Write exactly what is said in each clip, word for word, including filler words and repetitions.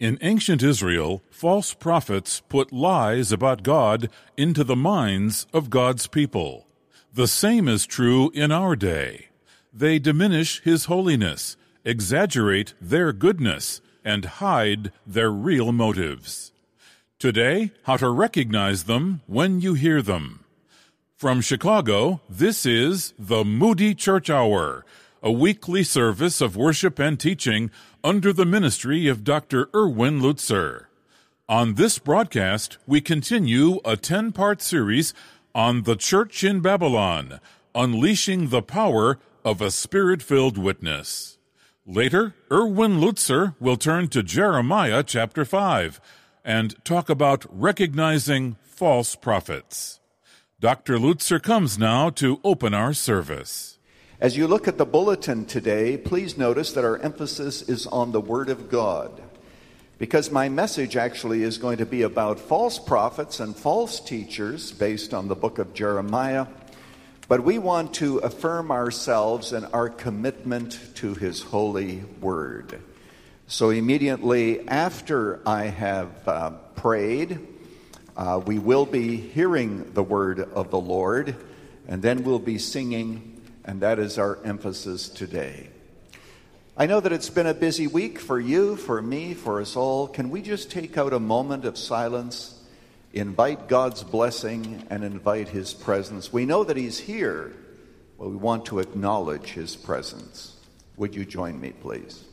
In ancient Israel, false prophets put lies about God into the minds of God's people. The same is true in our day. They diminish His holiness, exaggerate their goodness, and hide their real motives. Today, how to recognize them when you hear them. From Chicago, this is the Moody Church Hour, a weekly service of worship and teaching under the ministry of Doctor Erwin Lutzer. On this broadcast, we continue a ten-part series on the Church in Babylon, unleashing the power of a Spirit-filled witness. Later, Erwin Lutzer will turn to Jeremiah chapter five and talk about recognizing false prophets. Doctor Lutzer comes now to open our service. As you look at the bulletin today, please notice that our emphasis is on the Word of God, because my message actually is going to be about false prophets and false teachers based on the book of Jeremiah, but we want to affirm ourselves in our commitment to His holy Word. So immediately after I have uh, prayed, uh, we will be hearing the Word of the Lord, and then we'll be singing. And that is our emphasis today. I know that it's been a busy week for you, for me, for us all. Can we just take out a moment of silence, invite God's blessing, and invite His presence? We know that He's here, but we want to acknowledge His presence. Would you join me, please?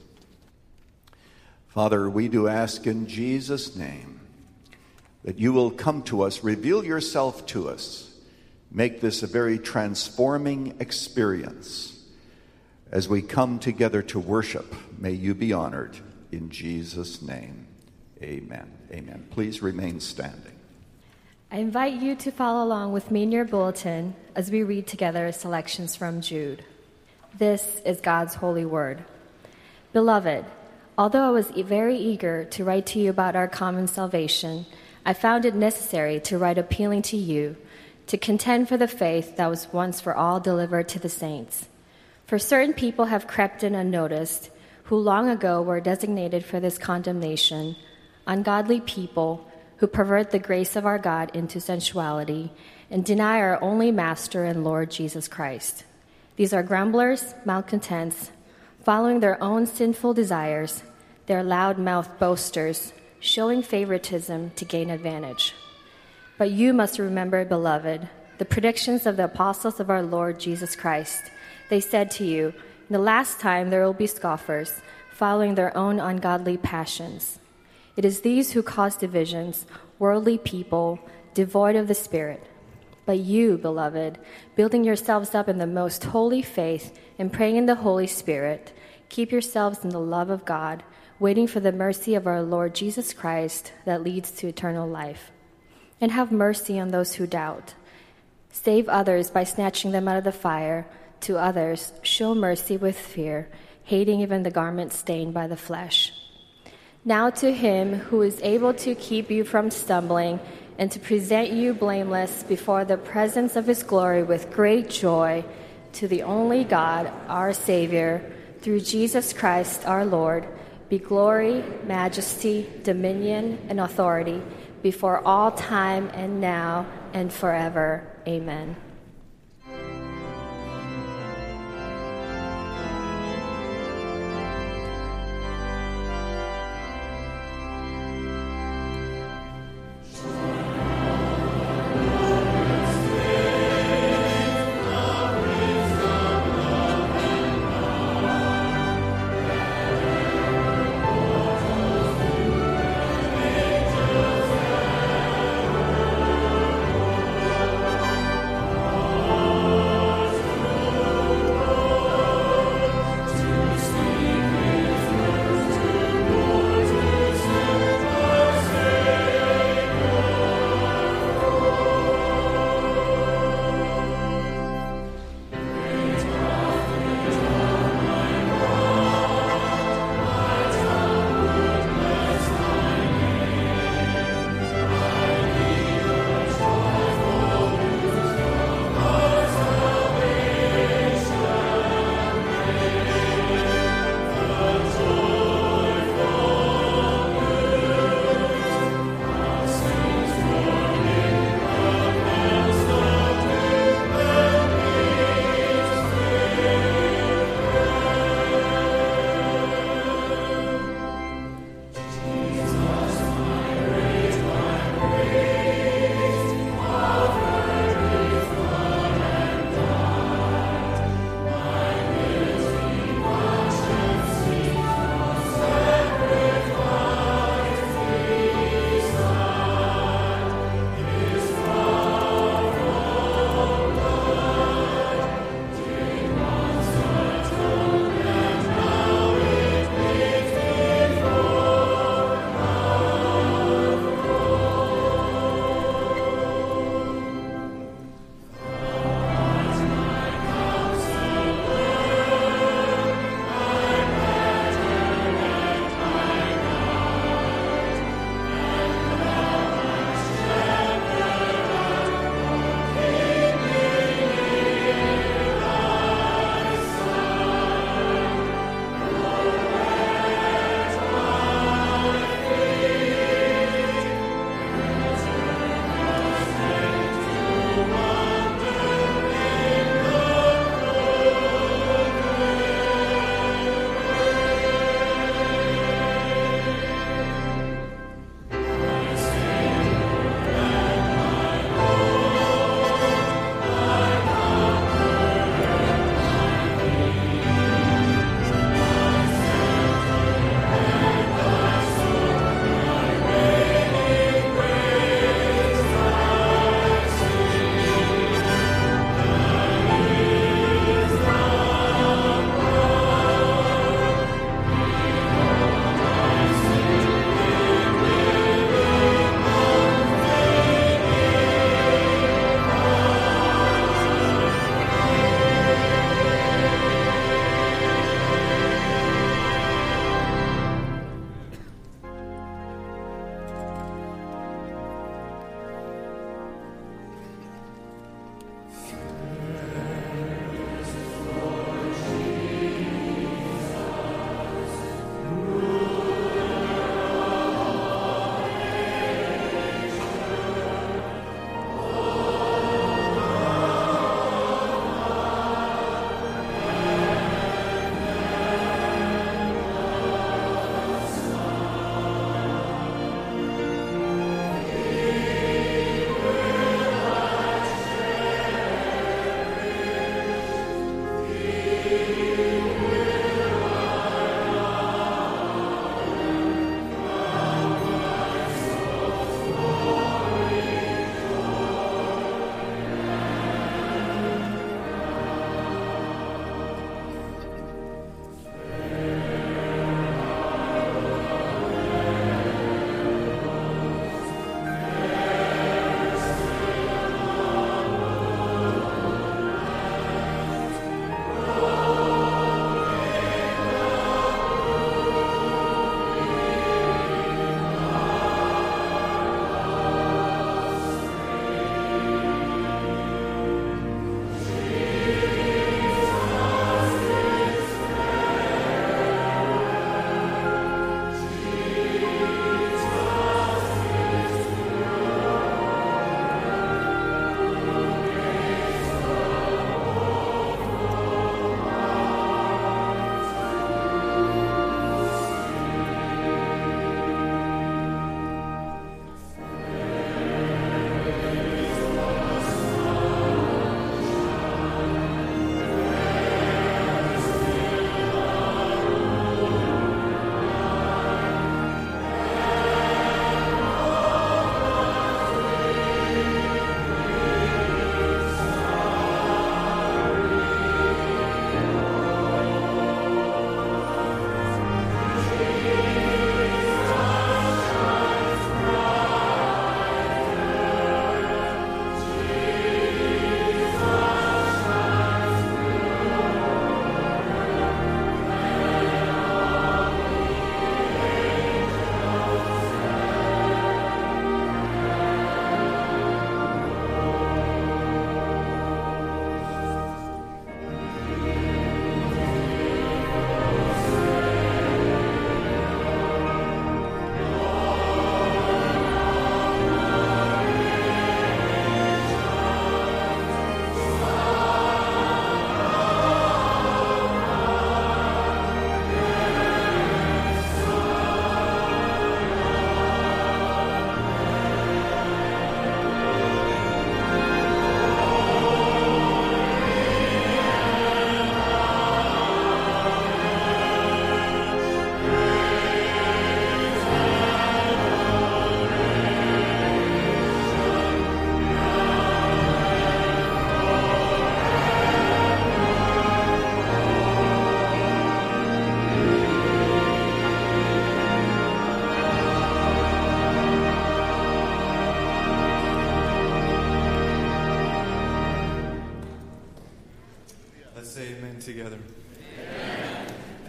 Father, we do ask in Jesus' name that you will come to us, reveal yourself to us. Make this a very transforming experience. As we come together to worship, may you be honored. In Jesus' name, amen. Amen. Please remain standing. I invite you to follow along with me in your bulletin as we read together selections from Jude. This is God's holy word. Beloved, although I was very eager to write to you about our common salvation, I found it necessary to write appealing to you to contend for the faith that was once for all delivered to the saints. For certain people have crept in unnoticed, who long ago were designated for this condemnation, ungodly people who pervert the grace of our God into sensuality and deny our only Master and Lord Jesus Christ. These are grumblers, malcontents, following their own sinful desires, their loud-mouthed boasters, showing favoritism to gain advantage. But you must remember, beloved, the predictions of the apostles of our Lord Jesus Christ. They said to you, in the last time there will be scoffers, following their own ungodly passions. It is these who cause divisions, worldly people, devoid of the Spirit. But you, beloved, building yourselves up in the most holy faith and praying in the Holy Spirit, keep yourselves in the love of God, waiting for the mercy of our Lord Jesus Christ that leads to eternal life. And have mercy on those who doubt. Save others by snatching them out of the fire. To others, show mercy with fear, hating even the garment stained by the flesh. Now to Him who is able to keep you from stumbling and to present you blameless before the presence of His glory with great joy, to the only God, our Savior, through Jesus Christ our Lord, be glory, majesty, dominion, and authority, before all time and now and forever. Amen.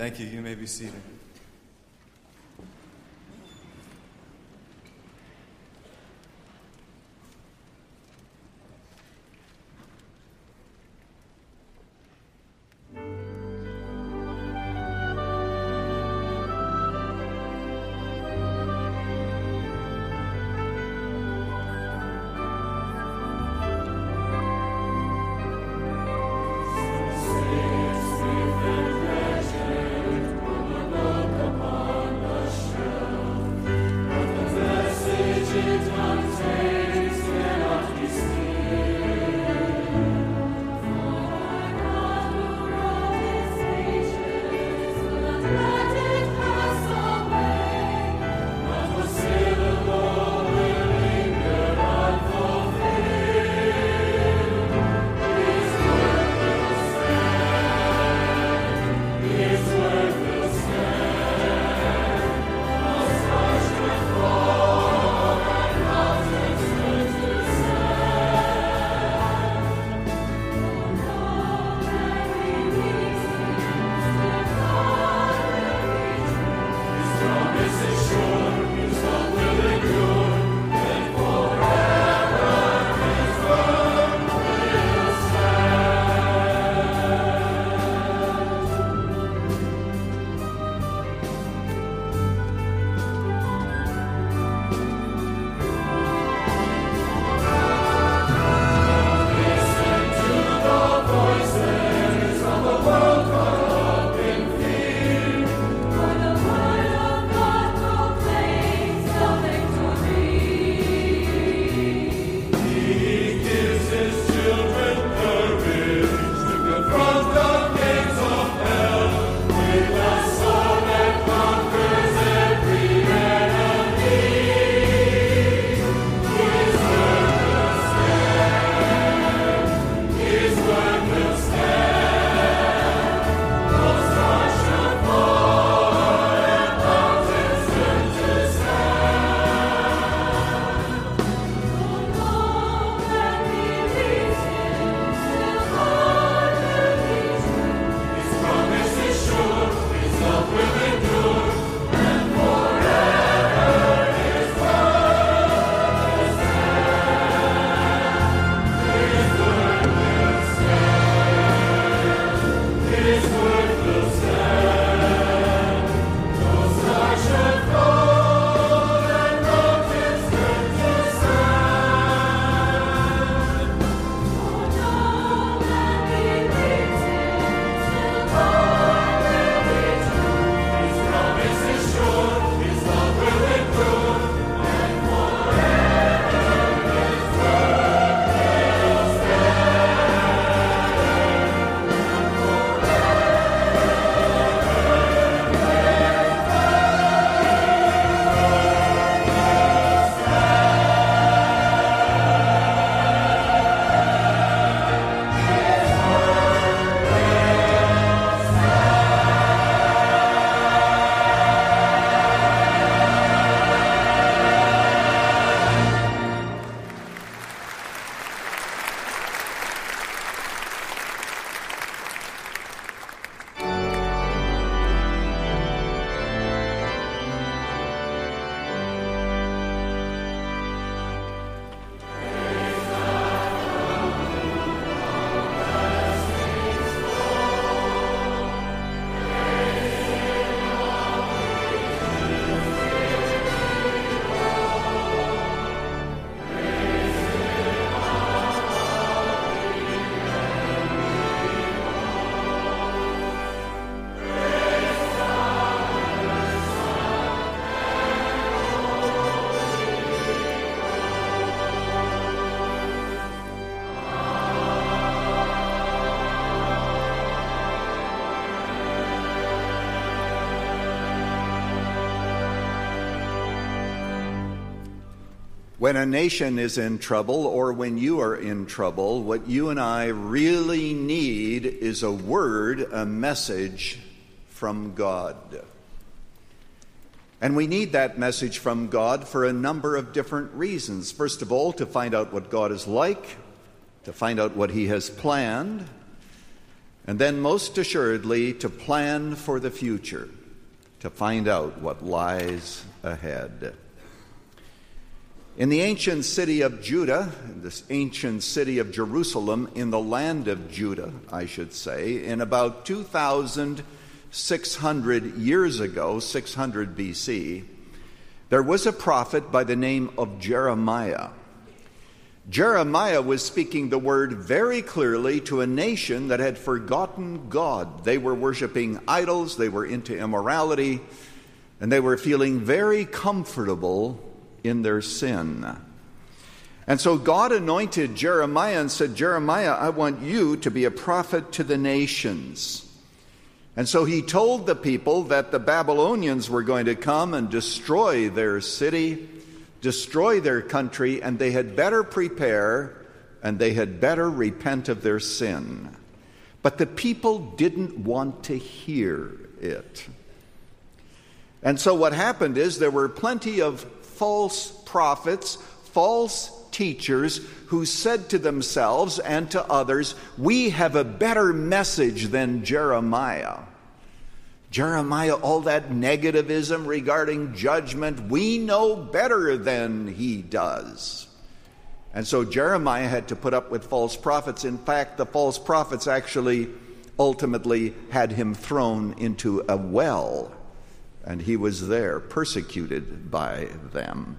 Thank you. You may be seated. When a nation is in trouble, or when you are in trouble, what you and I really need is a word, a message from God. And we need that message from God for a number of different reasons. First of all, to find out what God is like, to find out what He has planned, and then most assuredly to plan for the future, to find out what lies ahead. In the ancient city of Judah, this ancient city of Jerusalem, in the land of Judah, I should say, in about two thousand six hundred years ago, six hundred B C, there was a prophet by the name of Jeremiah. Jeremiah was speaking the word very clearly to a nation that had forgotten God. They were worshiping idols, they were into immorality, and they were feeling very comfortable in their sin. And so God anointed Jeremiah and said, Jeremiah, I want you to be a prophet to the nations. And so he told the people that the Babylonians were going to come and destroy their city, destroy their country, and they had better prepare and they had better repent of their sin. But the people didn't want to hear it. And so what happened is there were plenty of false prophets, false teachers who said to themselves and to others, we have a better message than Jeremiah. Jeremiah, all that negativism regarding judgment, we know better than he does. And so Jeremiah had to put up with false prophets. In fact, the false prophets actually ultimately had him thrown into a well, and he was there persecuted by them.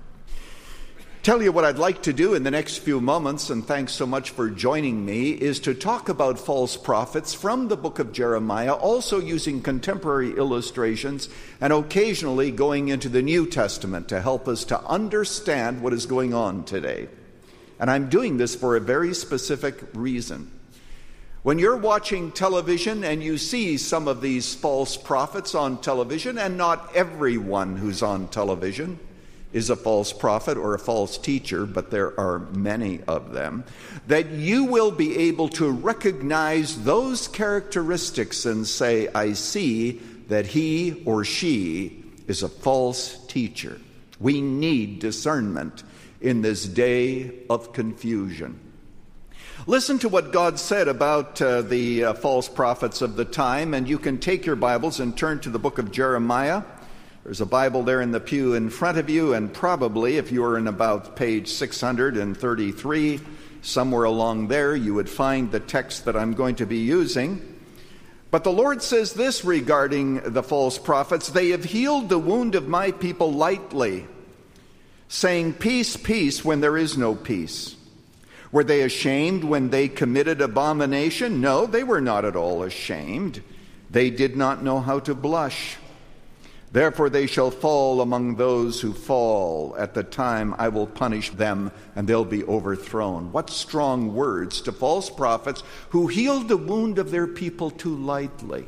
Tell you what I'd like to do in the next few moments, and thanks so much for joining me, is to talk about false prophets from the book of Jeremiah, also using contemporary illustrations and occasionally going into the New Testament to help us to understand what is going on today. And I'm doing this for a very specific reason. When you're watching television and you see some of these false prophets on television, and not everyone who's on television is a false prophet or a false teacher, but there are many of them, that you will be able to recognize those characteristics and say, I see that he or she is a false teacher. We need discernment in this day of confusion. Listen to what God said about uh, the uh, false prophets of the time, and you can take your Bibles and turn to the book of Jeremiah. There's a Bible there in the pew in front of you, and probably if you were in about page six hundred thirty-three, somewhere along there, you would find the text that I'm going to be using. But the Lord says this regarding the false prophets: they have healed the wound of my people lightly, saying, peace, peace, when there is no peace. Were they ashamed when they committed abomination? No, they were not at all ashamed. They did not know how to blush. Therefore they shall fall among those who fall. At the time I will punish them, and they'll be overthrown. What strong words to false prophets who healed the wound of their people too lightly.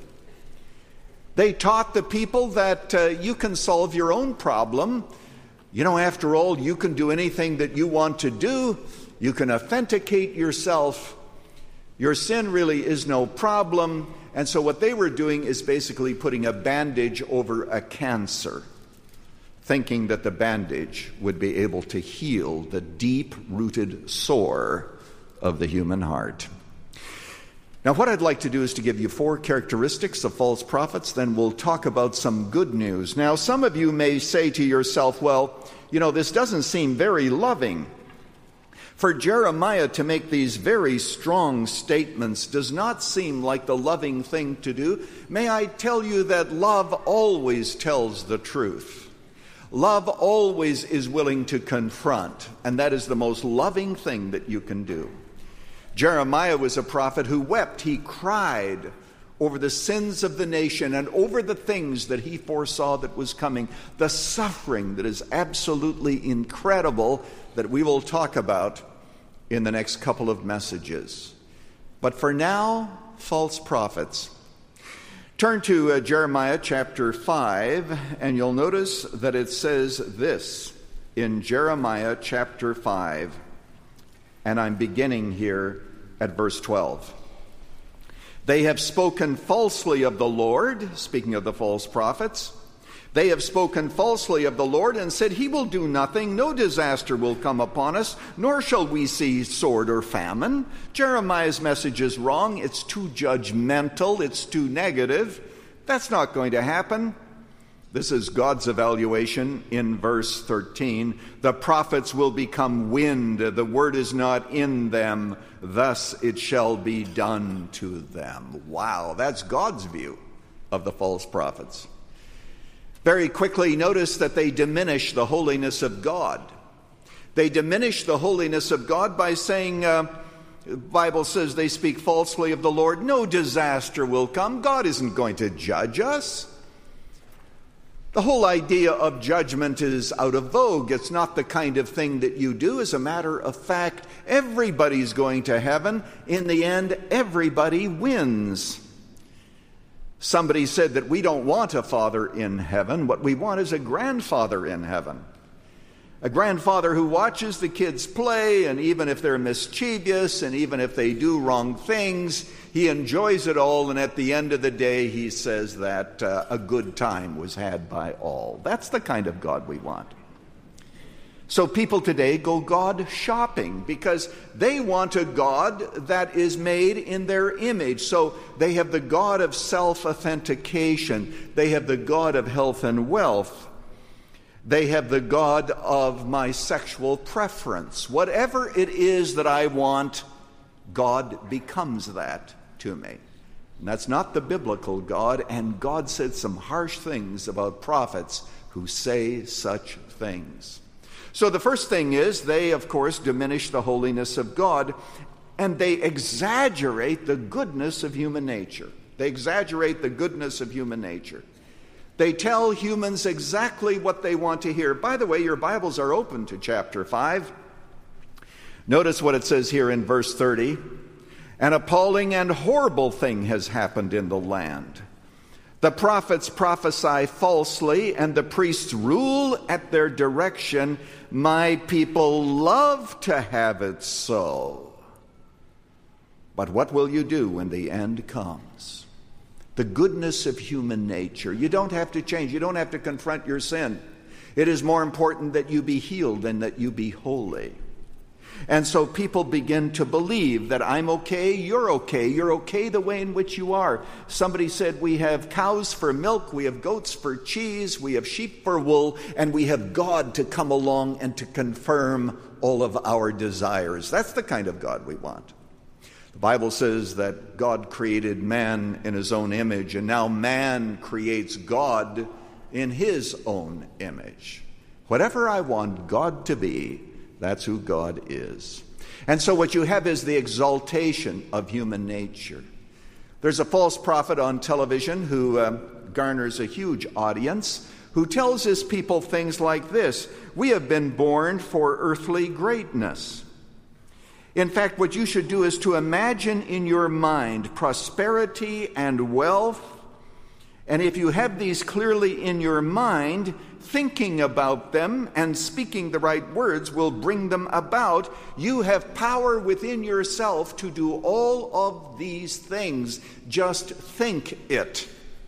They taught the people that uh, you can solve your own problem. You know, after all, you can do anything that you want to do. You can authenticate yourself. Your sin really is no problem. And so what they were doing is basically putting a bandage over a cancer, thinking that the bandage would be able to heal the deep-rooted sore of the human heart. Now, what I'd like to do is to give you four characteristics of false prophets, then we'll talk about some good news. Now, some of you may say to yourself, well, you know, this doesn't seem very loving. For Jeremiah to make these very strong statements does not seem like the loving thing to do. May I tell you that love always tells the truth. Love always is willing to confront, and that is the most loving thing that you can do. Jeremiah was a prophet who wept. He cried over the sins of the nation and over the things that he foresaw that was coming, the suffering that is absolutely incredible that we will talk about in the next couple of messages. But for now, false prophets. Turn to uh, Jeremiah chapter five, and you'll notice that it says this in Jeremiah chapter five, and I'm beginning here at verse twelve. They have spoken falsely of the Lord, speaking of the false prophets, They have spoken falsely of the Lord and said, he will do nothing, no disaster will come upon us, nor shall we see sword or famine. Jeremiah's message is wrong. It's too judgmental. It's too negative. That's not going to happen. This is God's evaluation in verse thirteen. The prophets will become wind. The word is not in them. Thus it shall be done to them. Wow, that's God's view of the false prophets. Very quickly, notice that they diminish the holiness of God. They diminish the holiness of God by saying, uh, the Bible says they speak falsely of the Lord. No disaster will come. God isn't going to judge us. The whole idea of judgment is out of vogue. It's not the kind of thing that you do. As a matter of fact, everybody's going to heaven. In the end, everybody wins. Somebody said that we don't want a father in heaven. What we want is a grandfather in heaven. A grandfather who watches the kids play, and even if they're mischievous, and even if they do wrong things, he enjoys it all, and at the end of the day, he says that uh, a good time was had by all. That's the kind of God we want. So people today go God shopping because they want a God that is made in their image. So they have the God of self-authentication. They have the God of health and wealth. They have the God of my sexual preference. Whatever it is that I want, God becomes that to me. And that's not the biblical God, and God said some harsh things about prophets who say such things. So the first thing is they, of course, diminish the holiness of God, and they exaggerate the goodness of human nature. They exaggerate the goodness of human nature. They tell humans exactly what they want to hear. By the way, your Bibles are open to chapter five. Notice what it says here in verse thirty. An appalling and horrible thing has happened in the land. The prophets prophesy falsely, and the priests rule at their direction. My people love to have it so. But what will you do when the end comes? The goodness of human nature. You don't have to change. You don't have to confront your sin. It is more important that you be healed than that you be holy. And so people begin to believe that I'm okay, you're okay, you're okay the way in which you are. Somebody said we have cows for milk, we have goats for cheese, we have sheep for wool, and we have God to come along and to confirm all of our desires. That's the kind of God we want. The Bible says that God created man in his own image, and now man creates God in his own image. Whatever I want God to be, that's who God is. And so what you have is the exaltation of human nature. There's a false prophet on television who uh, garners a huge audience, who tells his people things like this: we have been born for earthly greatness. In fact, what you should do is to imagine in your mind prosperity and wealth. And if you have these clearly in your mind, thinking about them and speaking the right words will bring them about. You have power within yourself to do all of these things. Just think it.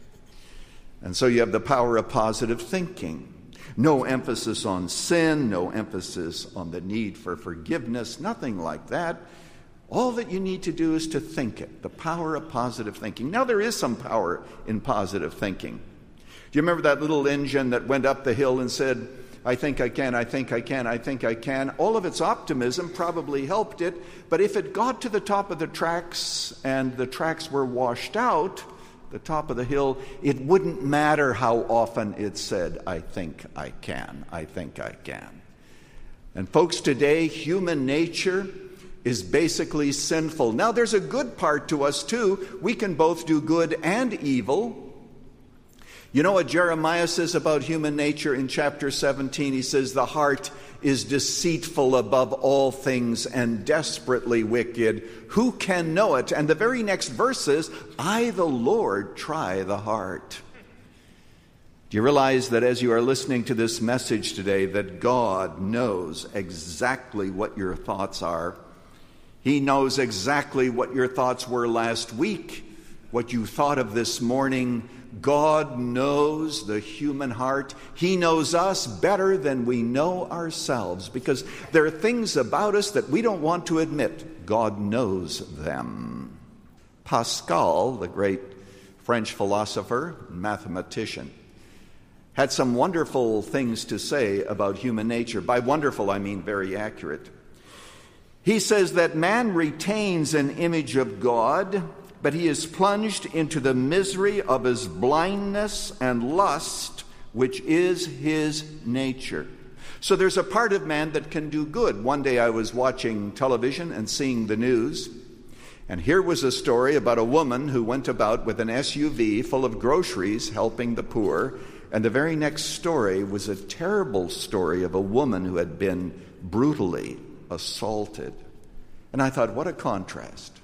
And so you have the power of positive thinking. No emphasis on sin, no emphasis on the need for forgiveness, nothing like that. All that you need to do is to think it, the power of positive thinking. Now, there is some power in positive thinking. Do you remember that little engine that went up the hill and said, I think I can, I think I can, I think I can? All of its optimism probably helped it, but if it got to the top of the tracks and the tracks were washed out, the top of the hill, it wouldn't matter how often it said, I think I can, I think I can. And folks, today, human nature is basically sinful. Now, there's a good part to us, too. We can both do good and evil. You know what Jeremiah says about human nature in chapter seventeen? He says, the heart is deceitful above all things and desperately wicked. Who can know it? And the very next verse says, I, the Lord, try the heart. Do you realize that as you are listening to this message today, that God knows exactly what your thoughts are? He knows exactly what your thoughts were last week, what you thought of this morning. God knows the human heart. He knows us better than we know ourselves, because there are things about us that we don't want to admit. God knows them. Pascal, the great French philosopher and mathematician, had some wonderful things to say about human nature. By wonderful, I mean very accurate. He says that man retains an image of God, but he is plunged into the misery of his blindness and lust, which is his nature. So there's a part of man that can do good. One day I was watching television and seeing the news, and here was a story about a woman who went about with an S U V full of groceries helping the poor. And the very next story was a terrible story of a woman who had been brutally assaulted. And I thought, what a contrast.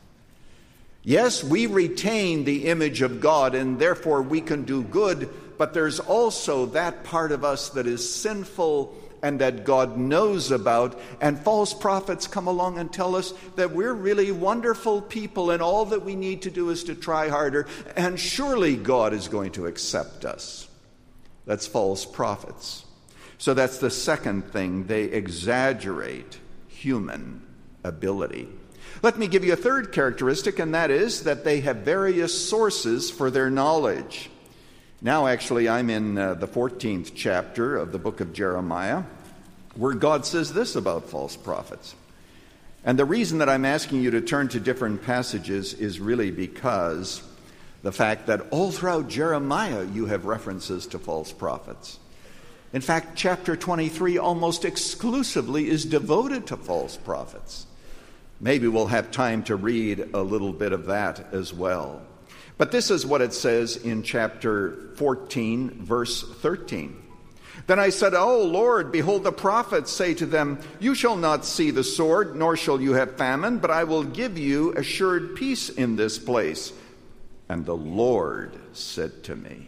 Yes, we retain the image of God, and therefore we can do good, but there's also that part of us that is sinful and that God knows about. And false prophets come along and tell us that we're really wonderful people, and all that we need to do is to try harder, and surely God is going to accept us. That's false prophets. So that's the second thing. They exaggerate human ability. Let me give you a third characteristic, and that is that they have various sources for their knowledge. Now, actually, I'm in uh, the fourteenth chapter of the book of Jeremiah, where God says this about false prophets. And the reason that I'm asking you to turn to different passages is really because the fact that all throughout Jeremiah you have references to false prophets. In fact, chapter twenty-three almost exclusively is devoted to false prophets. Maybe we'll have time to read a little bit of that as well. But this is what it says in chapter fourteen, verse thirteen. Then I said, O Lord, behold, the prophets say to them, you shall not see the sword, nor shall you have famine, but I will give you assured peace in this place. And the Lord said to me,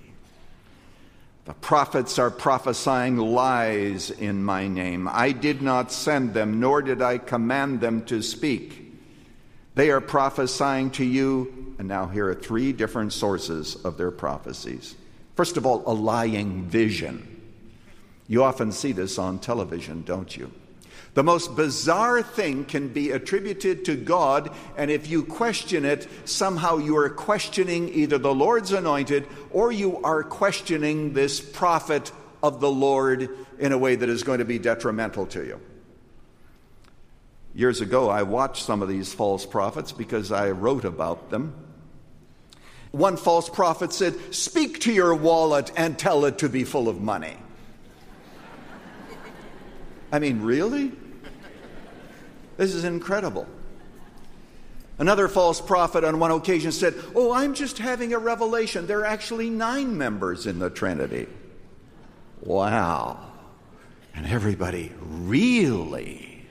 the prophets are prophesying lies in my name. I did not send them, nor did I command them to speak. They are prophesying to you, and now here are three different sources of their prophecies. First of all, a lying vision. You often see this on television, don't you? The most bizarre thing can be attributed to God, and if you question it, somehow you are questioning either the Lord's anointed or you are questioning this prophet of the Lord in a way that is going to be detrimental to you. Years ago, I watched some of these false prophets because I wrote about them. One false prophet said, speak to your wallet and tell it to be full of money. I mean, really? This is incredible. Another false prophet on one occasion said, oh, I'm just having a revelation. There are actually nine members in the Trinity. Wow. And everybody, really?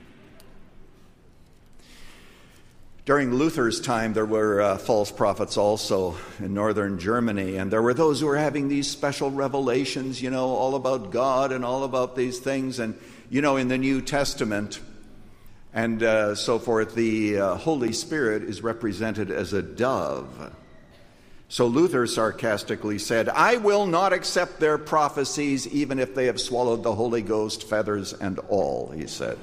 During Luther's time, there were uh, false prophets also in northern Germany, and there were those who were having these special revelations, you know, all about God and all about these things. And, you know, in the New Testament and uh, so forth, the uh, Holy Spirit is represented as a dove. So Luther sarcastically said, I will not accept their prophecies even if they have swallowed the Holy Ghost, feathers and all, he said.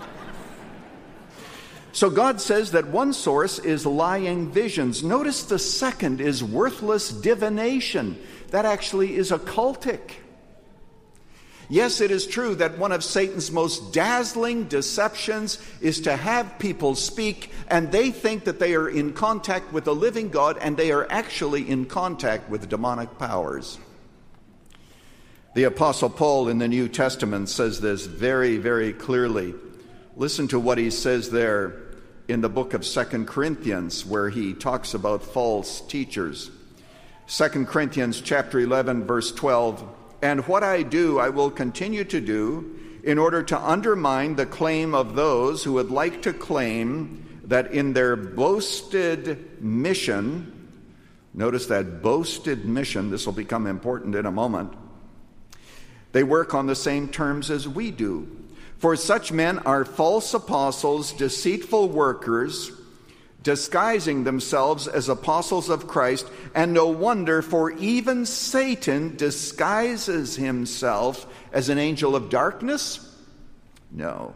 So God says that one source is lying visions. Notice the second is worthless divination. That actually is occultic. Yes, it is true that one of Satan's most dazzling deceptions is to have people speak and they think that they are in contact with the living God, and they are actually in contact with demonic powers. The Apostle Paul in the New Testament says this very, very clearly. Listen to what he says there in the book of Second Corinthians, where he talks about false teachers. Second Corinthians chapter eleven, verse twelve. And what I do, I will continue to do in order to undermine the claim of those who would like to claim that in their boasted mission, notice that boasted mission, this will become important in a moment, they work on the same terms as we do. For such men are false apostles, deceitful workers, disguising themselves as apostles of Christ, and no wonder, for even Satan disguises himself as an angel of darkness? No.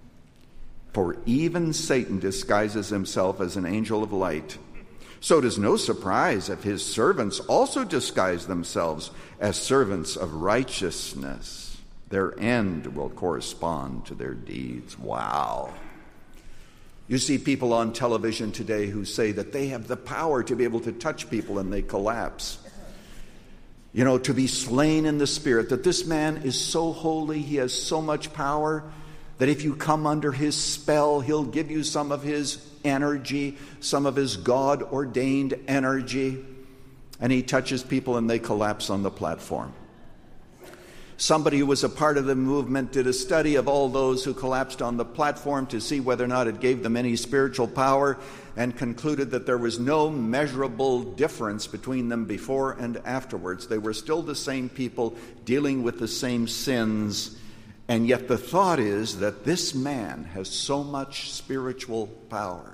For even Satan disguises himself as an angel of light. So it is no surprise if his servants also disguise themselves as servants of righteousness. Their end will correspond to their deeds. Wow. You see people on television today who say that they have the power to be able to touch people and they collapse. You know, to be slain in the Spirit, that this man is so holy, he has so much power, that if you come under his spell, he'll give you some of his energy, some of his God-ordained energy, and he touches people and they collapse on the platform. Somebody who was a part of the movement did a study of all those who collapsed on the platform to see whether or not it gave them any spiritual power, and concluded that there was no measurable difference between them before and afterwards. They were still the same people dealing with the same sins, and yet the thought is that this man has so much spiritual power.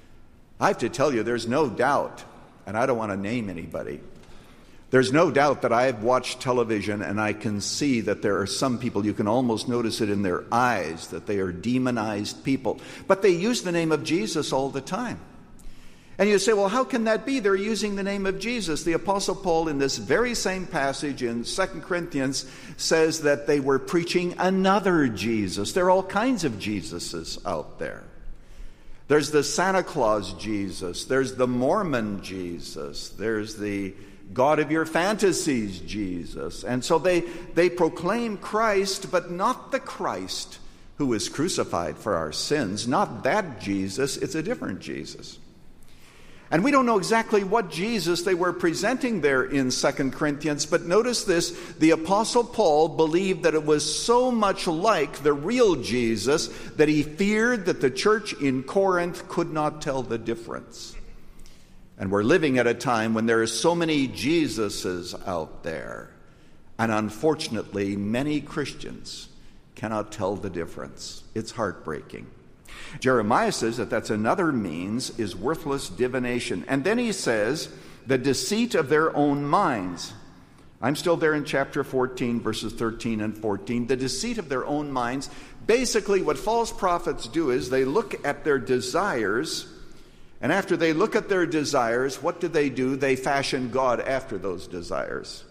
I have to tell you, there's no doubt, and I don't want to name anybody, there's no doubt that I've watched television and I can see that there are some people, you can almost notice it in their eyes, that they are demonized people. But they use the name of Jesus all the time. And you say, well, how can that be? They're using the name of Jesus. The Apostle Paul, in this very same passage in Second Corinthians, says that they were preaching another Jesus. There are all kinds of Jesuses out there. There's the Santa Claus Jesus. There's the Mormon Jesus. There's the God of your fantasies Jesus. And so they, they proclaim Christ, but not the Christ who was crucified for our sins. Not that Jesus. It's a different Jesus. And we don't know exactly what Jesus they were presenting there in Second Corinthians, but notice this, the Apostle Paul believed that it was so much like the real Jesus that he feared that the church in Corinth could not tell the difference. And we're living at a time when there are so many Jesuses out there, and unfortunately many Christians cannot tell the difference. It's heartbreaking. Jeremiah says that that's another means is worthless divination. And then he says, the deceit of their own minds. I'm still there in chapter fourteen, verses thirteen and fourteen. The deceit of their own minds. Basically, what false prophets do is they look at their desires, and after they look at their desires, what do they do? They fashion God after those desires.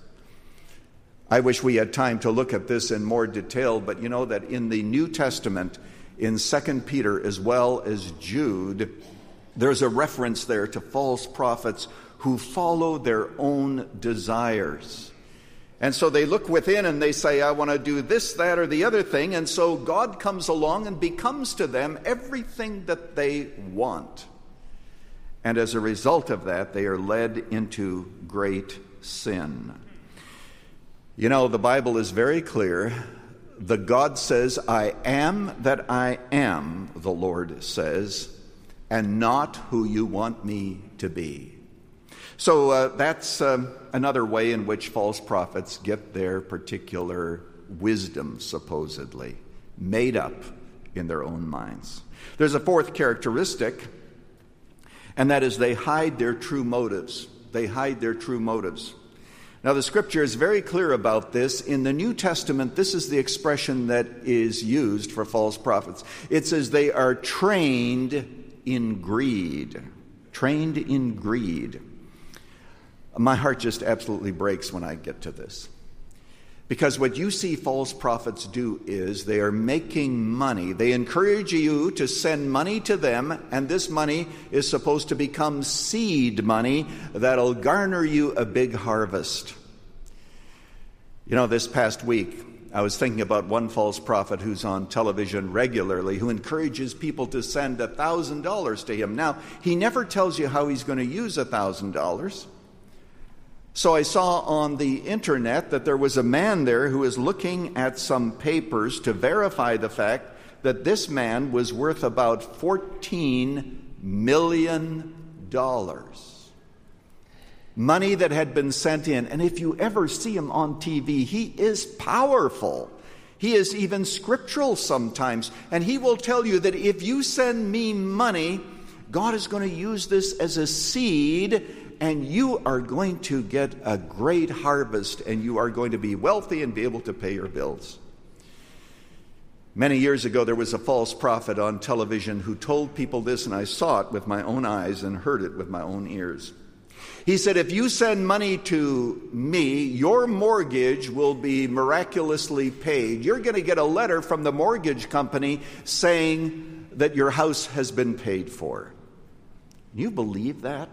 I wish we had time to look at this in more detail, but you know that in the New Testament, in Second Peter as well as Jude, there's a reference there to false prophets who follow their own desires. And so they look within and they say, I want to do this, that, or the other thing. And so God comes along and becomes to them everything that they want. And as a result of that, they are led into great sin. You know, the Bible is very clear. The God says, I am that I am, the Lord says, and not who you want me to be. So uh, that's um, another way in which false prophets get their particular wisdom, supposedly, made up in their own minds. There's a fourth characteristic, and that is they hide their true motives. They hide their true motives. Now, the Scripture is very clear about this. In the New Testament, this is the expression that is used for false prophets. It says they are trained in greed. Trained in greed. My heart just absolutely breaks when I get to this. Because what you see false prophets do is they are making money. They encourage you to send money to them, and this money is supposed to become seed money that'll garner you a big harvest. You know, this past week, I was thinking about one false prophet who's on television regularly who encourages people to send one thousand dollars to him. Now, he never tells you how he's going to use one thousand dollars. So I saw on the internet that there was a man there who was looking at some papers to verify the fact that this man was worth about fourteen million dollars. Money that had been sent in. And if you ever see him on T V, he is powerful. He is even scriptural sometimes. And he will tell you that if you send me money, God is going to use this as a seed, and you are going to get a great harvest, and you are going to be wealthy and be able to pay your bills. Many years ago, there was a false prophet on television who told people this, and I saw it with my own eyes and heard it with my own ears. He said, if you send money to me, your mortgage will be miraculously paid. You're going to get a letter from the mortgage company saying that your house has been paid for. You believe that?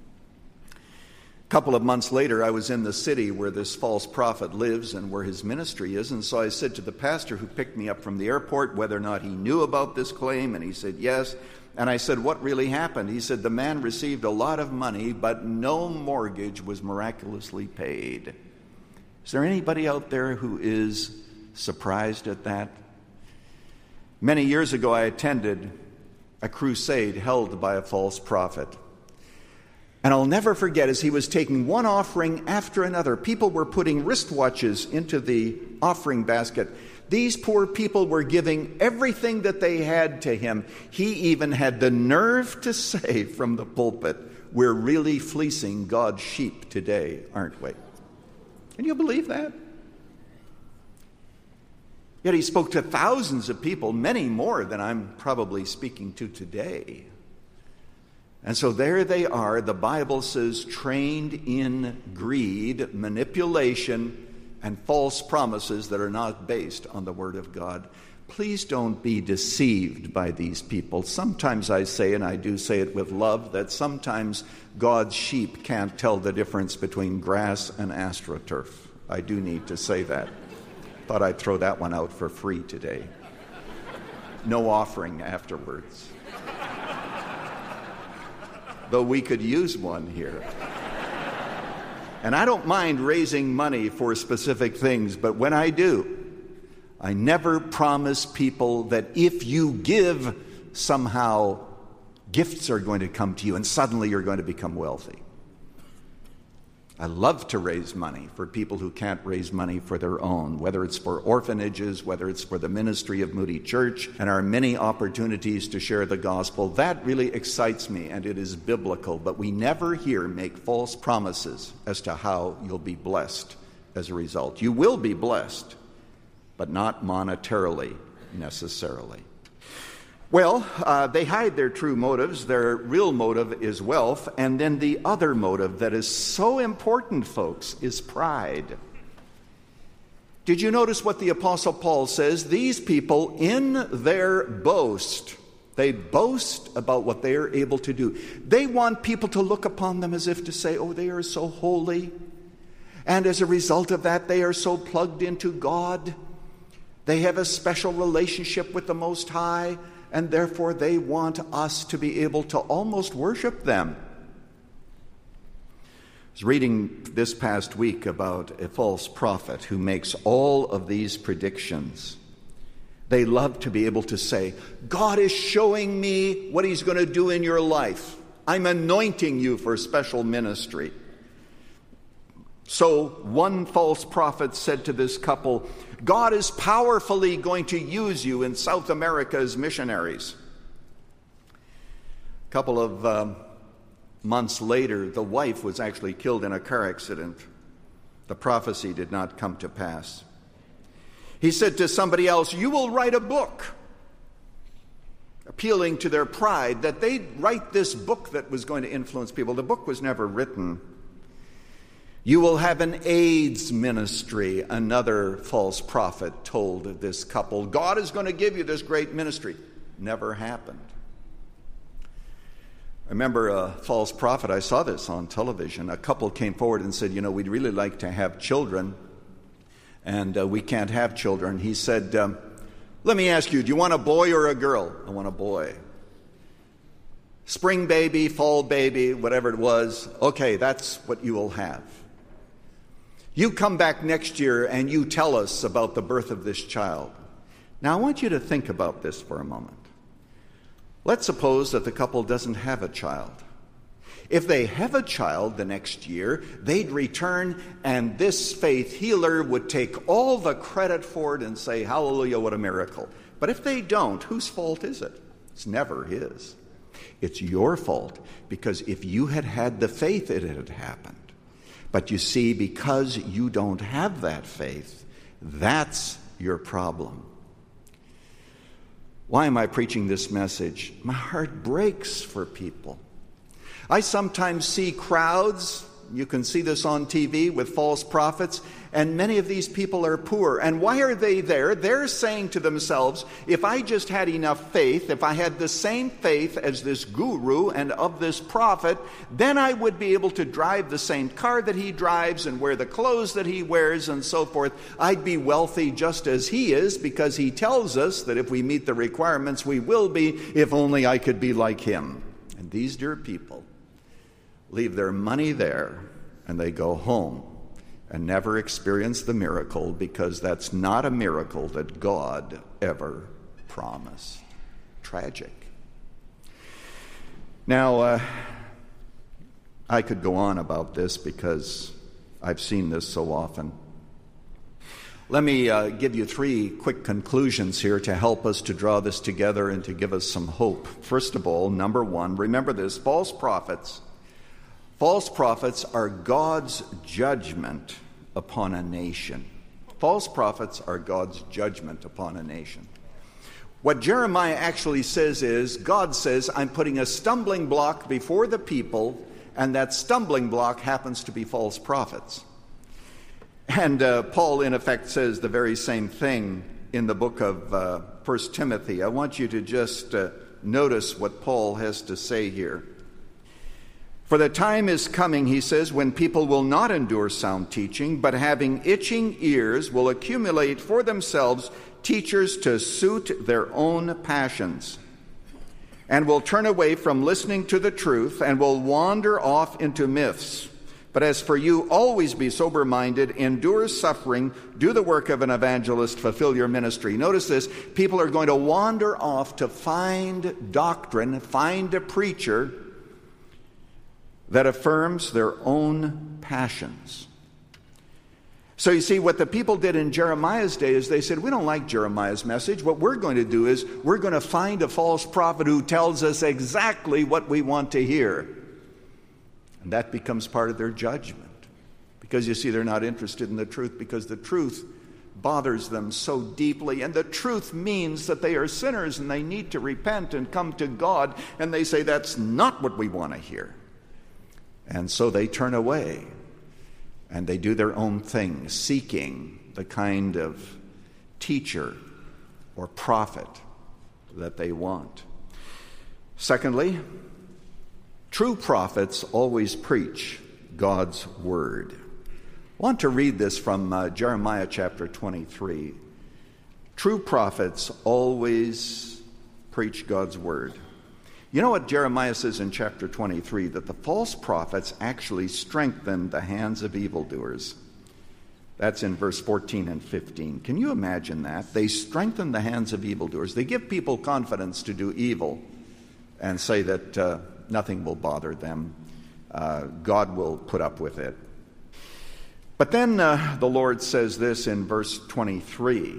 A couple of months later, I was in the city where this false prophet lives and where his ministry is, and so I said to the pastor who picked me up from the airport whether or not he knew about this claim, and he said yes. And I said, what really happened? He said, the man received a lot of money, but no mortgage was miraculously paid. Is there anybody out there who is surprised at that? Many years ago, I attended a crusade held by a false prophet. And I'll never forget, as he was taking one offering after another, people were putting wristwatches into the offering basket. These poor people were giving everything that they had to him. He even had the nerve to say from the pulpit, we're really fleecing God's sheep today, aren't we? Can you believe that? Yet he spoke to thousands of people, many more than I'm probably speaking to today. And so there they are, the Bible says, trained in greed, manipulation, and false promises that are not based on the Word of God. Please don't be deceived by these people. Sometimes I say, and I do say it with love, that sometimes God's sheep can't tell the difference between grass and astroturf. I do need to say that. Thought I'd throw that one out for free today. No offering afterwards. Though we could use one here. And I don't mind raising money for specific things, but when I do, I never promise people that if you give, somehow gifts are going to come to you and suddenly you're going to become wealthy. I love to raise money for people who can't raise money for their own, whether it's for orphanages, whether it's for the ministry of Moody Church, and our many opportunities to share the gospel. That really excites me, and it is biblical, but we never here make false promises as to how you'll be blessed as a result. You will be blessed, but not monetarily necessarily. Well, uh, they hide their true motives. Their real motive is wealth. And then the other motive that is so important, folks, is pride. Did you notice what the Apostle Paul says? These people, in their boast, they boast about what they are able to do. They want people to look upon them as if to say, oh, they are so holy. And as a result of that, they are so plugged into God. They have a special relationship with the Most High. And therefore they want us to be able to almost worship them. I was reading this past week about a false prophet who makes all of these predictions. They love to be able to say, God is showing me what he's going to do in your life. I'm anointing you for special ministry. So one false prophet said to this couple, God is powerfully going to use you in South America as missionaries. A couple of um, months later, the wife was actually killed in a car accident. The prophecy did not come to pass. He said to somebody else, you will write a book, appealing to their pride that they'd write this book that was going to influence people. The book was never written. You will have an AIDS ministry, another false prophet told this couple. God is going to give you this great ministry. Never happened. I remember a false prophet, I saw this on television. A couple came forward and said, you know, we'd really like to have children, and uh, we can't have children. He said, um, let me ask you, do you want a boy or a girl? I want a boy. Spring baby, fall baby, whatever it was. Okay, that's what you will have. You come back next year and you tell us about the birth of this child. Now, I want you to think about this for a moment. Let's suppose that the couple doesn't have a child. If they have a child the next year, they'd return, and this faith healer would take all the credit for it and say, hallelujah, what a miracle. But if they don't, whose fault is it? It's never his. It's your fault, because if you had had the faith, it had happened. But you see, because you don't have that faith, that's your problem. Why am I preaching this message? My heart breaks for people. I sometimes see crowds, you can see this on T V, with false prophets, and many of these people are poor. And why are they there? They're saying to themselves, if I just had enough faith, if I had the same faith as this guru and of this prophet, then I would be able to drive the same car that he drives and wear the clothes that he wears and so forth. I'd be wealthy just as he is, because he tells us that if we meet the requirements, we will be, if only I could be like him. And these dear people leave their money there and they go home and never experience the miracle, because that's not a miracle that God ever promised. Tragic. Now, uh, I could go on about this because I've seen this so often. Let me uh, give you three quick conclusions here to help us to draw this together and to give us some hope. First of all, number one, remember this, false prophets. False prophets are God's judgment upon a nation. False prophets are God's judgment upon a nation. What Jeremiah actually says is, God says, I'm putting a stumbling block before the people, and that stumbling block happens to be false prophets. And uh, Paul, in effect, says the very same thing in the book of uh, First Timothy. I want you to just uh, notice what Paul has to say here. For the time is coming, he says, when people will not endure sound teaching, but having itching ears will accumulate for themselves teachers to suit their own passions, and will turn away from listening to the truth and will wander off into myths. But as for you, always be sober-minded, endure suffering, do the work of an evangelist, fulfill your ministry. Notice this, people are going to wander off to find doctrine, find a preacher that affirms their own passions. So you see, what the people did in Jeremiah's day is they said, we don't like Jeremiah's message. What we're going to do is we're going to find a false prophet who tells us exactly what we want to hear. And that becomes part of their judgment. Because you see, they're not interested in the truth, because the truth bothers them so deeply. And the truth means that they are sinners and they need to repent and come to God. And they say, that's not what we want to hear. And so they turn away and they do their own thing, seeking the kind of teacher or prophet that they want. Secondly, true prophets always preach God's word. I want to read this from uh, Jeremiah chapter twenty-three. True prophets always preach God's word. You know what Jeremiah says in chapter twenty-three? That the false prophets actually strengthen the hands of evildoers. That's in verse fourteen and fifteen. Can you imagine that? They strengthen the hands of evildoers. They give people confidence to do evil and say that uh, nothing will bother them. Uh, God will put up with it. But then uh, the Lord says this in verse twenty-three.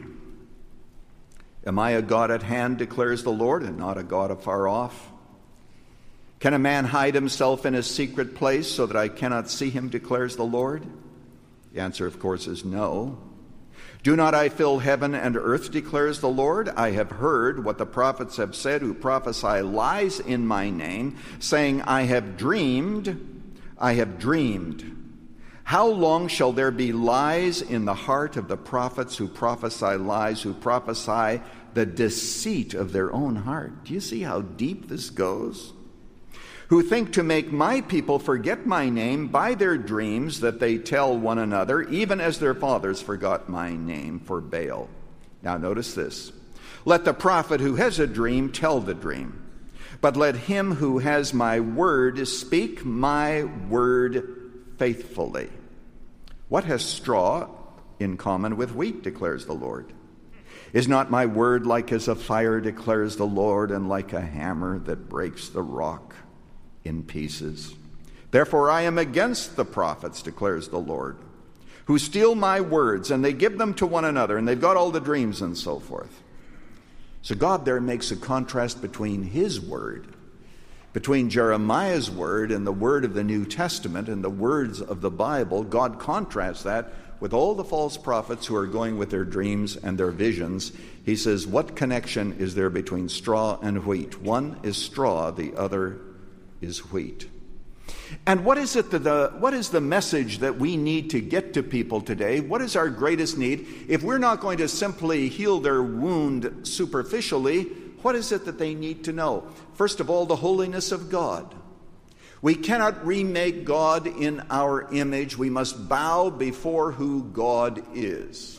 Am I a God at hand, declares the Lord, and not a God afar off? Can a man hide himself in a secret place so that I cannot see him, declares the Lord? The answer, of course, is no. Do not I fill heaven and earth, declares the Lord? I have heard what the prophets have said who prophesy lies in my name, saying, I have dreamed, I have dreamed. How long shall there be lies in the heart of the prophets who prophesy lies, who prophesy the deceit of their own heart? Do you see how deep this goes? Who think to make my people forget my name by their dreams that they tell one another, even as their fathers forgot my name for Baal. Now notice this. Let the prophet who has a dream tell the dream, but let him who has my word speak my word faithfully. What has straw in common with wheat, declares the Lord? Is not my word like as a fire, declares the Lord, and like a hammer that breaks the rock in pieces? Therefore I am against the prophets, declares the Lord, who steal my words, and they give them to one another, and they've got all the dreams and so forth. So God there makes a contrast between his word Between Jeremiah's word and the word of the New Testament and the words of the Bible, God contrasts that with all the false prophets who are going with their dreams and their visions. He says, what connection is there between straw and wheat? One is straw, the other is wheat. And what is it that the what is the message that we need to get to people today? What is our greatest need? If we're not going to simply heal their wound superficially, what is it that they need to know? First of all, the holiness of God. We cannot remake God in our image. We must bow before who God is.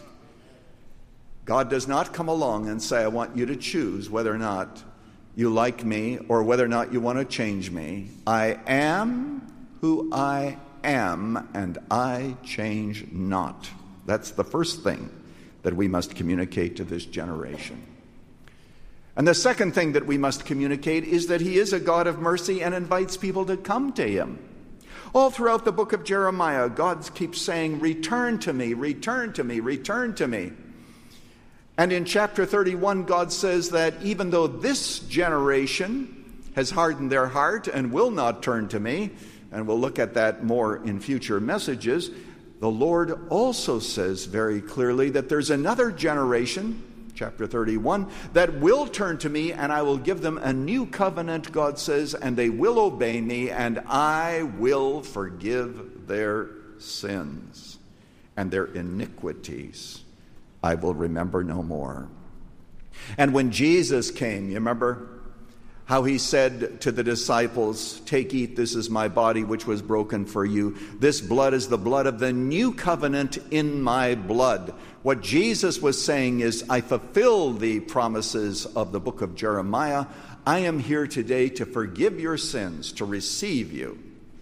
God does not come along and say, I want you to choose whether or not you like me or whether or not you want to change me. I am who I am, and I change not. That's the first thing that we must communicate to this generation. And the second thing that we must communicate is that he is a God of mercy and invites people to come to him. All throughout the book of Jeremiah, God keeps saying, return to me, return to me, return to me. And in chapter thirty-one, God says that even though this generation has hardened their heart and will not turn to me, and we'll look at that more in future messages, the Lord also says very clearly that there's another generation, chapter thirty-one, that will turn to me, and I will give them a new covenant, God says, and they will obey me, and I will forgive their sins and their iniquities. I will remember no more. And when Jesus came, you remember how he said to the disciples, take, eat, this is my body which was broken for you. This blood is the blood of the new covenant in my blood. What Jesus was saying is, I fulfill the promises of the book of Jeremiah. I am here today to forgive your sins, to receive you.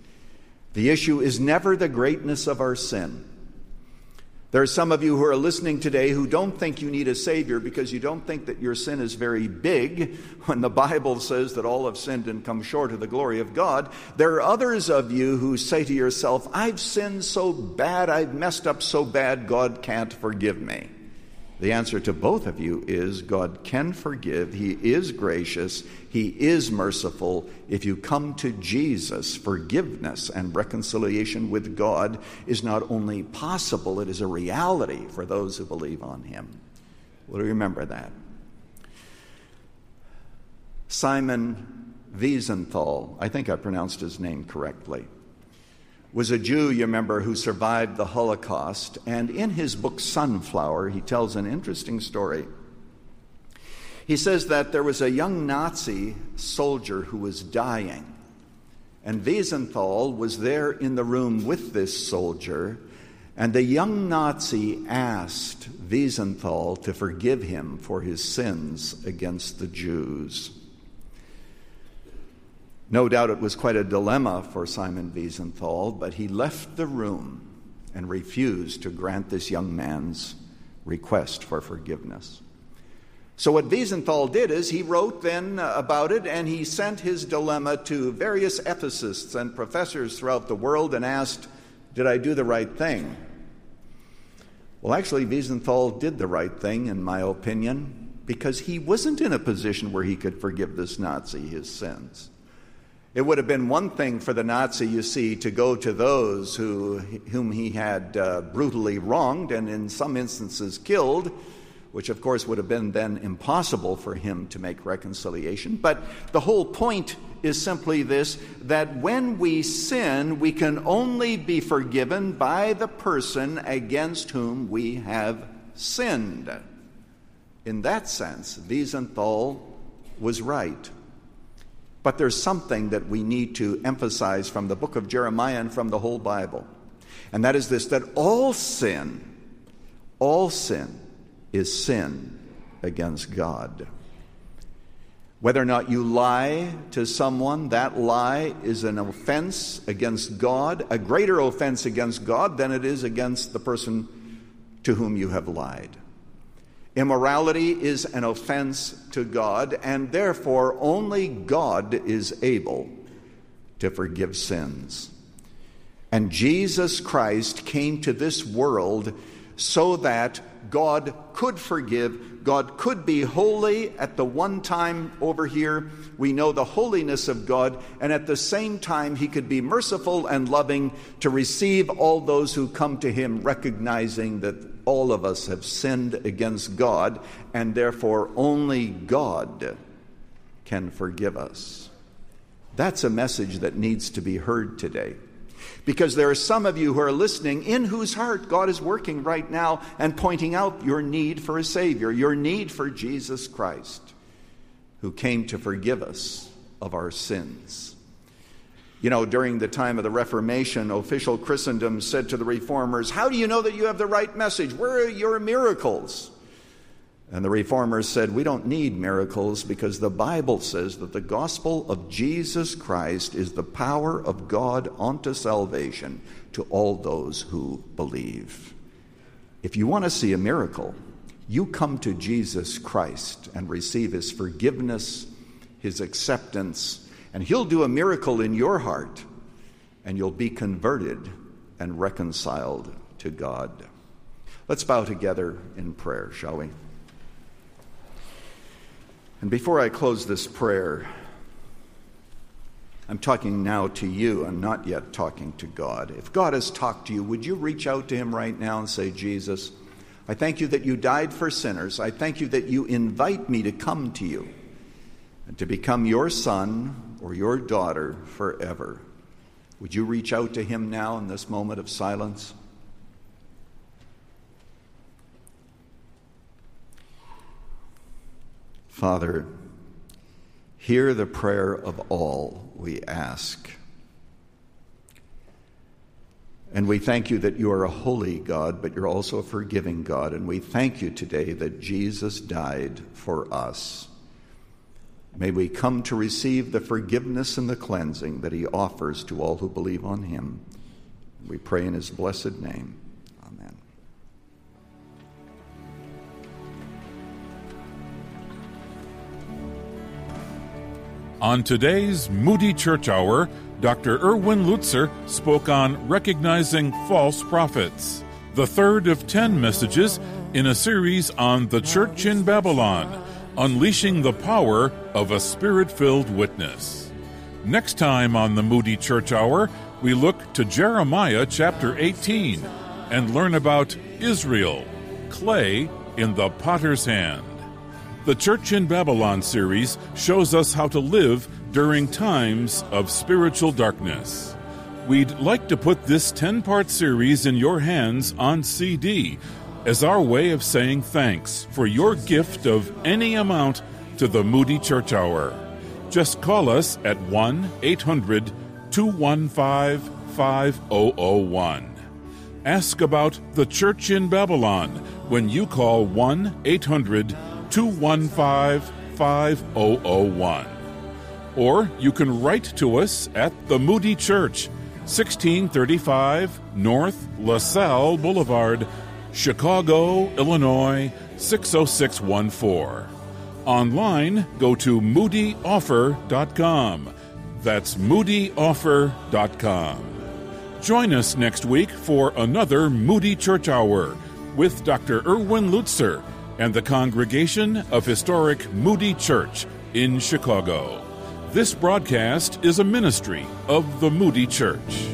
The issue is never the greatness of our sin. There are some of you who are listening today who don't think you need a Savior because you don't think that your sin is very big when the Bible says that all have sinned and come short of the glory of God. There are others of you who say to yourself, I've sinned so bad, I've messed up so bad, God can't forgive me. The answer to both of you is God can forgive. He is gracious. He is merciful. If you come to Jesus, forgiveness and reconciliation with God is not only possible, it is a reality for those who believe on him. Well, remember that. Simon Wiesenthal, I think I pronounced his name correctly, was a Jew, you remember, who survived the Holocaust. And in his book, Sunflower, he tells an interesting story. He says that there was a young Nazi soldier who was dying. And Wiesenthal was there in the room with this soldier. And the young Nazi asked Wiesenthal to forgive him for his sins against the Jews. No doubt it was quite a dilemma for Simon Wiesenthal, but he left the room and refused to grant this young man's request for forgiveness. So what Wiesenthal did is he wrote then about it, and he sent his dilemma to various ethicists and professors throughout the world and asked, did I do the right thing? Well, actually, Wiesenthal did the right thing, in my opinion, because he wasn't in a position where he could forgive this Nazi his sins. It would have been one thing for the Nazi, you see, to go to those who, whom he had uh, brutally wronged and in some instances killed, which of course would have been then impossible for him to make reconciliation. But the whole point is simply this, that when we sin, we can only be forgiven by the person against whom we have sinned. In that sense, Wiesenthal was right. But there's something that we need to emphasize from the book of Jeremiah and from the whole Bible. And that is this, that all sin, all sin is sin against God. Whether or not you lie to someone, that lie is an offense against God, a greater offense against God than it is against the person to whom you have lied. Immorality is an offense to God, and therefore only God is able to forgive sins. And Jesus Christ came to this world so that God could forgive. God could be holy at the one time over here. We know the holiness of God, and at the same time he could be merciful and loving to receive all those who come to him, recognizing that all of us have sinned against God, and therefore only God can forgive us. That's a message that needs to be heard today. Because there are some of you who are listening in whose heart God is working right now and pointing out your need for a Savior, your need for Jesus Christ, who came to forgive us of our sins. You know, during the time of the Reformation, official Christendom said to the Reformers, "How do you know that you have the right message? Where are your miracles?" And the Reformers said, "We don't need miracles because the Bible says that the gospel of Jesus Christ is the power of God unto salvation to all those who believe." If you want to see a miracle, you come to Jesus Christ and receive his forgiveness, his acceptance, and he'll do a miracle in your heart, and you'll be converted and reconciled to God. Let's bow together in prayer, shall we? And before I close this prayer, I'm talking now to you. I'm not yet talking to God. If God has talked to you, would you reach out to him right now and say, "Jesus, I thank you that you died for sinners. I thank you that you invite me to come to you and to become your son or your daughter forever." Would you reach out to him now in this moment of silence? Father, hear the prayer of all we ask. And we thank you that you are a holy God, but you're also a forgiving God. And we thank you today that Jesus died for us. May we come to receive the forgiveness and the cleansing that he offers to all who believe on him. We pray in his blessed name. Amen. On today's Moody Church Hour, Doctor Erwin Lutzer spoke on recognizing false prophets, the third of ten messages in a series on the church in Babylon, unleashing the power of a spirit-filled witness. Next time on the Moody Church Hour, we look to Jeremiah chapter eighteen and learn about Israel, clay in the potter's hand. The Church in Babylon series shows us how to live during times of spiritual darkness. We'd like to put this ten-part series in your hands on C D as our way of saying thanks for your gift of any amount to the Moody Church Hour. Just call us at one eight hundred two one five five zero zero one. Ask about the Church in Babylon when you call one eight hundred two one five five zero zero one. Or you can write to us at the Moody Church, sixteen thirty-five North LaSalle Boulevard, Chicago, Illinois, six oh six one four. Online, go to moody offer dot com. That's moody offer dot com. Join us next week for another Moody Church Hour with Doctor Erwin Lutzer and the congregation of historic Moody Church in Chicago. This broadcast is a ministry of the Moody Church.